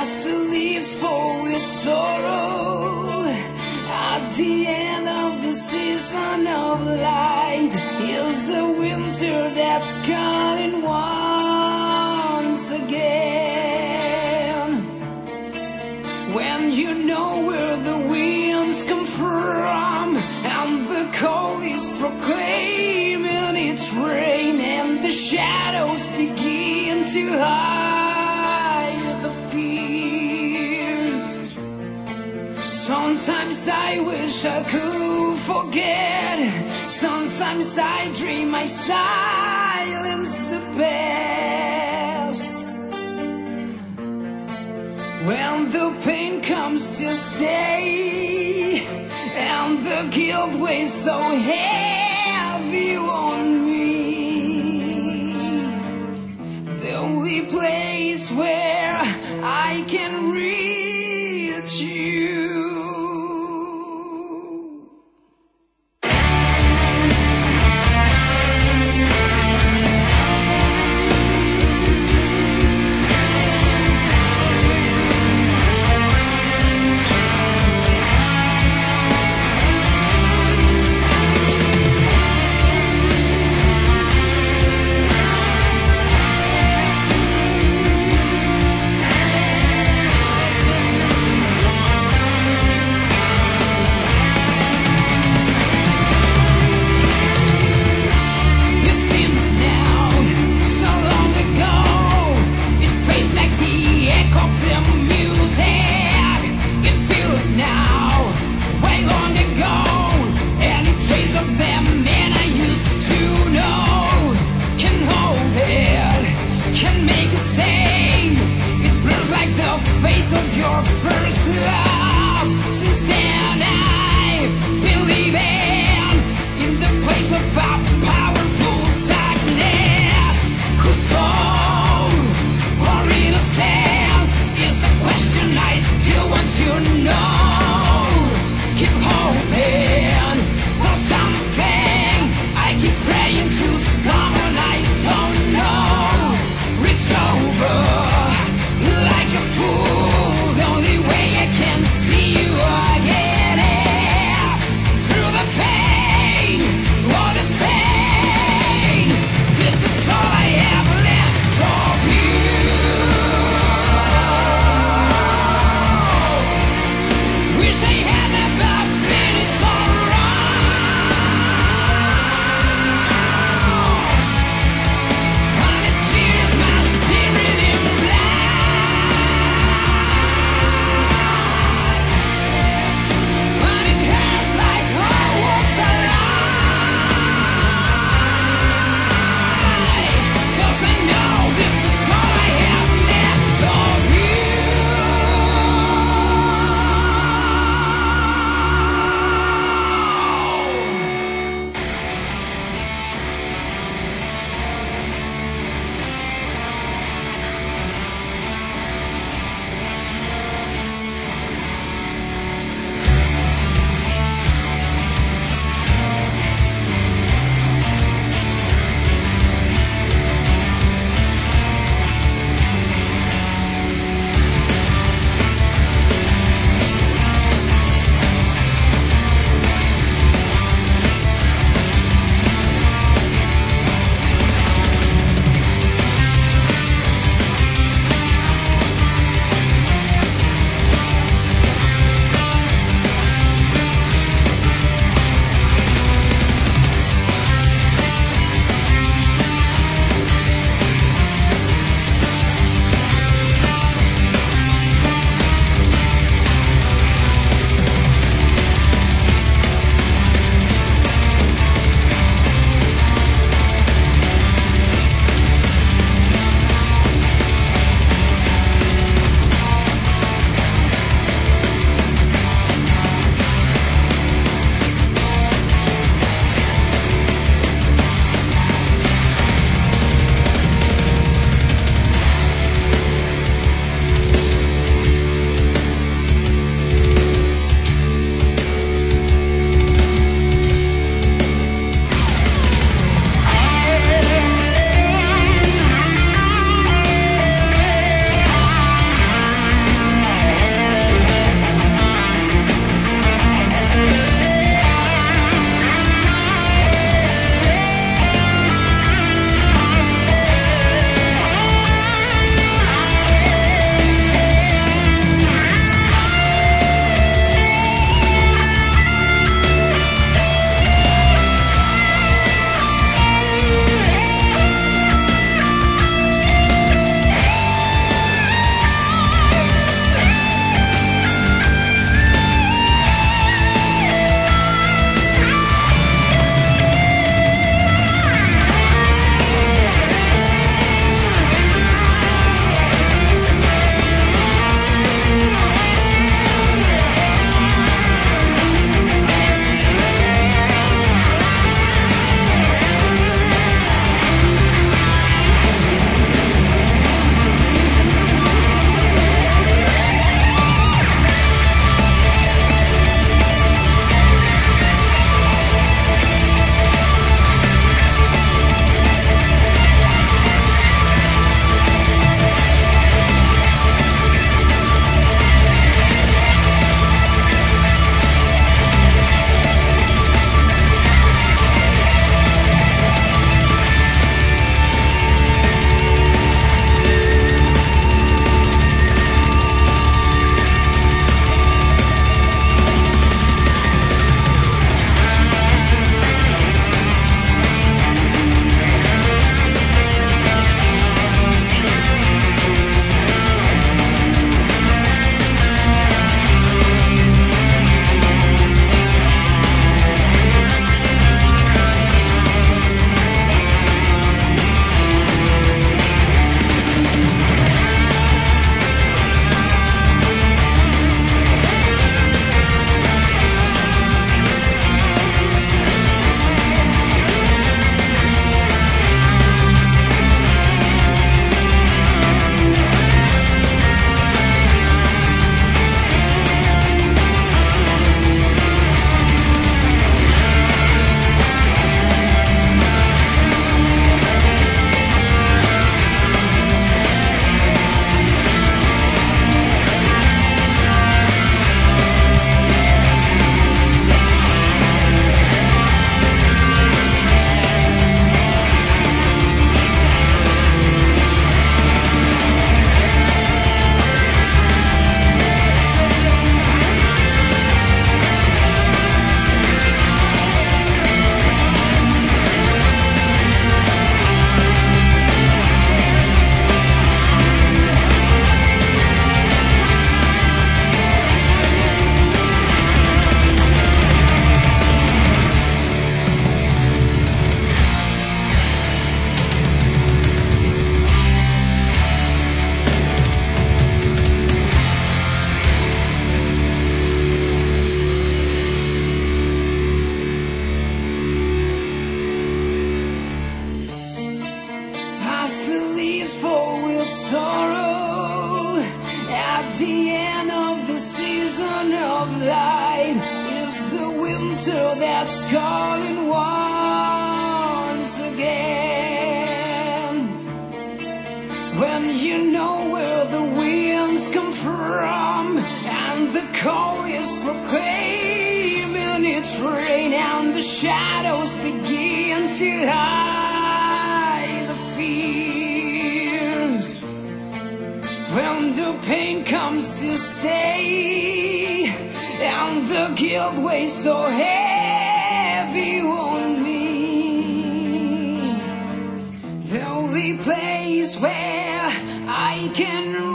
As the leaves fall with sorrow, at the end of the season of light, is the winter that's calling once again. When you know where the winds come from, and the cold is proclaiming its rain, and the shadows begin to hide the fears. Sometimes I wish I could forget. Sometimes I dream I silence the past. When the pain comes to stay, and the guilt weighs so heavy on me, the only place where I can reach you. as the leaves fall with sorrow. At the end of the season of light is the winter that's calling once again. When you know where the winds come from and the cold is proclaiming its rain, and the shadows begin to hide the fears. When the pain comes to stay and the guilt weighs so heavy on me, the only place where I can